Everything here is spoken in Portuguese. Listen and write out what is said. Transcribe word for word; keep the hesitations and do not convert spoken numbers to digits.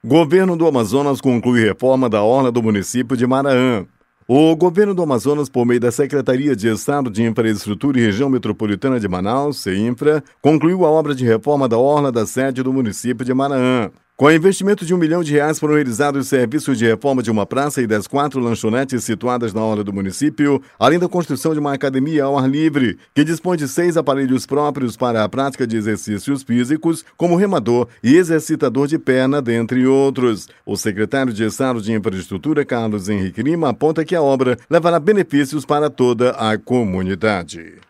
Governo do Amazonas conclui reforma da orla do município de Maraã. O governo do Amazonas, por meio da Secretaria de Estado de Infraestrutura e Região Metropolitana de Manaus, CEINFRA, concluiu a obra de reforma da orla da sede do município de Maraã. Com investimento de um milhão de reais, foram realizados serviços de reforma de uma praça e das quatro lanchonetes situadas na orla do município, além da construção de uma academia ao ar livre, que dispõe de seis aparelhos próprios para a prática de exercícios físicos, como remador e exercitador de perna, dentre outros. O secretário de Estado de Infraestrutura, Carlos Henrique Lima, aponta que a obra levará benefícios para toda a comunidade.